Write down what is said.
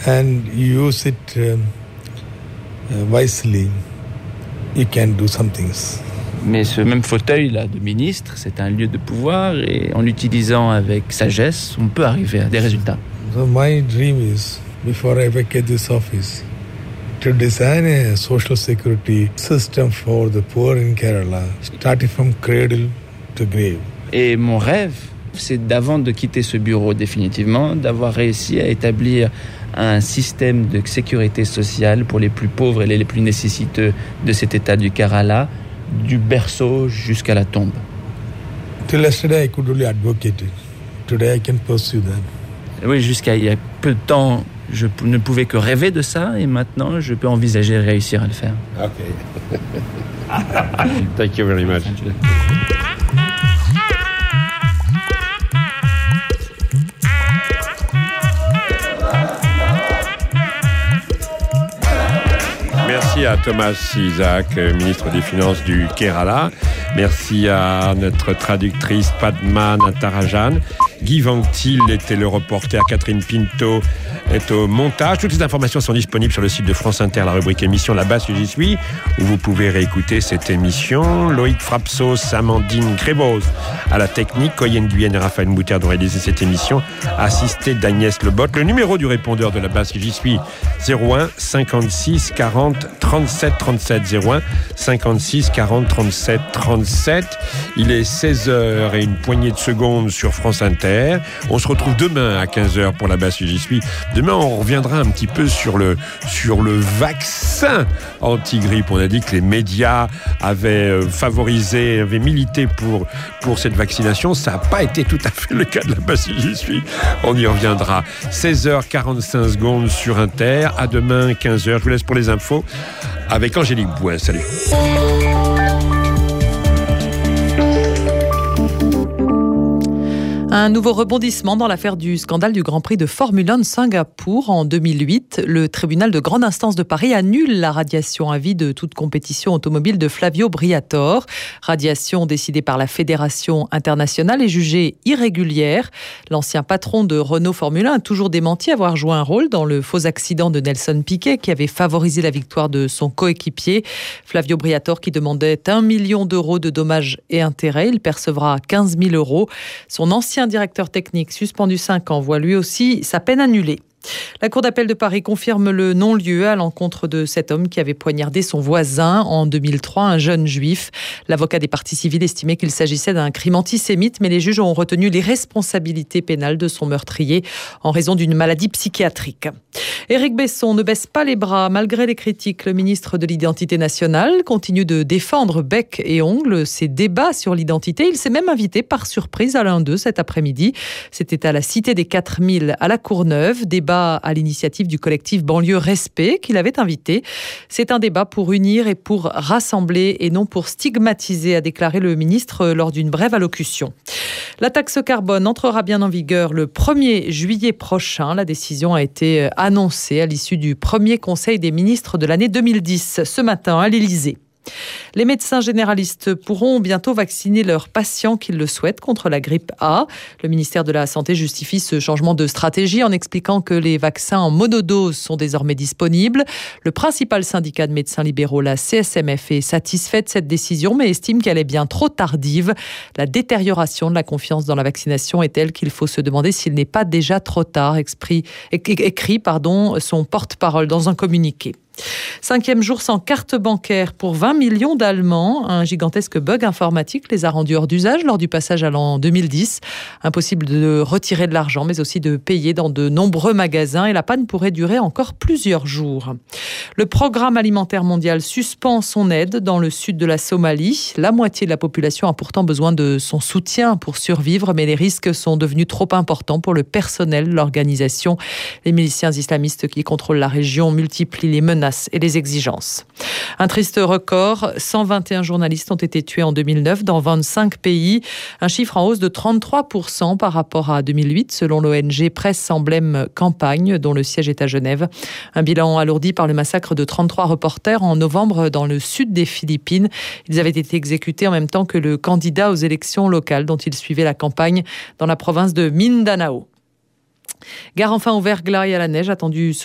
and you use it wisely, you can do some things. Mais ce même fauteuil-là de ministre, c'est un lieu de pouvoir et en l'utilisant avec sagesse, on peut arriver à des résultats. So my dream is, before I vacate this office, to design a social security system for the poor in Kerala, starting from cradle to grave. Et mon rêve, c'est d'avant de quitter ce bureau définitivement, d'avoir réussi à établir un système de sécurité sociale pour les plus pauvres et les plus nécessiteux de cet état du Kerala, du berceau jusqu'à la tombe. Till yesterday, I could only advocate it. Today, I can pursue that. Oui, jusqu'à il y a peu de temps, je ne pouvais que rêver de ça, et maintenant, je peux envisager réussir à le faire. Okay. Thank you very much. Merci à Thomas Isaac, ministre des Finances du Kerala. Merci à notre traductrice Padma Natarajan. Guy Vanctil était le reporter, Catherine Pinto est au montage. Toutes les informations sont disponibles sur le site de France Inter, la rubrique émission La Basse que j'y suis, où vous pouvez réécouter cette émission. Loïc Frapsos, Amandine Grébos à la technique, Coyenne Guyenne et Raphaël Mouter ont réalisé cette émission, assisté d'Agnès Lebotte. Le numéro du répondeur de La Basse que j'y suis, 01 56 40 37 37, 01 56 40 37 37. Il est 16h et une poignée de secondes sur France Inter. On se retrouve demain à 15h pour La Basse que j'y suis. Demain, on reviendra un petit peu sur le vaccin anti-grippe. On a dit que les médias avaient favorisé, avaient milité pour cette vaccination. Ça n'a pas été tout à fait le cas de La Basse que j'y suis. On y reviendra. 16h45 secondes sur Inter. À demain, 15h. Je vous laisse pour les infos avec Angélique Bouin. Salut. Un nouveau rebondissement dans l'affaire du scandale du Grand Prix de Formule 1 de Singapour en 2008. Le tribunal de grande instance de Paris annule la radiation à vie de toute compétition automobile de Flavio Briatore. Radiation décidée par la Fédération internationale et jugée irrégulière. L'ancien patron de Renault Formule 1 a toujours démenti avoir joué un rôle dans le faux accident de Nelson Piquet qui avait favorisé la victoire de son coéquipier. Flavio Briatore qui demandait 1 million d'euros de dommages et intérêts. Il percevra 15 000 euros. Son ancien directeur technique suspendu 5 ans voit lui aussi sa peine annulée. La Cour d'appel de Paris confirme le non-lieu à l'encontre de cet homme qui avait poignardé son voisin en 2003, un jeune juif. L'avocat des parties civiles estimait qu'il s'agissait d'un crime antisémite, mais les juges ont retenu l'irresponsabilité pénale de son meurtrier en raison d'une maladie psychiatrique. Éric Besson ne baisse pas les bras malgré les critiques. Le ministre de l'Identité nationale continue de défendre bec et ongles ses débats sur l'identité. Il s'est même invité par surprise à l'un d'eux cet après-midi. C'était à la Cité des 4000 à la Courneuve. Débat à l'initiative du collectif Banlieue Respect qu'il avait invité. C'est un débat pour unir et pour rassembler et non pour stigmatiser, a déclaré le ministre lors d'une brève allocution. La taxe carbone entrera bien en vigueur le 1er juillet prochain. La décision a été annoncée à l'issue du premier conseil des ministres de l'année 2010, ce matin à l'Élysée. Les médecins généralistes pourront bientôt vacciner leurs patients qui le souhaitent contre la grippe A. Le ministère de la Santé justifie ce changement de stratégie en expliquant que les vaccins en monodose sont désormais disponibles. Le principal syndicat de médecins libéraux, la CSMF, est satisfait de cette décision mais estime qu'elle est bien trop tardive. La détérioration de la confiance dans la vaccination est telle qu'il faut se demander s'il n'est pas déjà trop tard, écrit son porte-parole dans un communiqué. 5e jour sans carte bancaire pour 20 millions d'Allemands. Un gigantesque bug informatique les a rendus hors d'usage lors du passage à l'an 2010. Impossible de retirer de l'argent, mais aussi de payer dans de nombreux magasins. Et la panne pourrait durer encore plusieurs jours. Le Programme alimentaire mondial suspend son aide dans le sud de la Somalie. La moitié de la population a pourtant besoin de son soutien pour survivre, mais les risques sont devenus trop importants pour le personnel de l'organisation. Les miliciens islamistes qui contrôlent la région multiplient les menaces et les exigences. Un triste record, 121 journalistes ont été tués en 2009 dans 25 pays, un chiffre en hausse de 33% par rapport à 2008 selon l'ONG Presse Emblème Campagne dont le siège est à Genève. Un bilan alourdi par le massacre de 33 reporters en novembre dans le sud des Philippines. Ils avaient été exécutés en même temps que le candidat aux élections locales dont ils suivaient la campagne dans la province de Mindanao. Gare enfin au verglas et à la neige attendue ce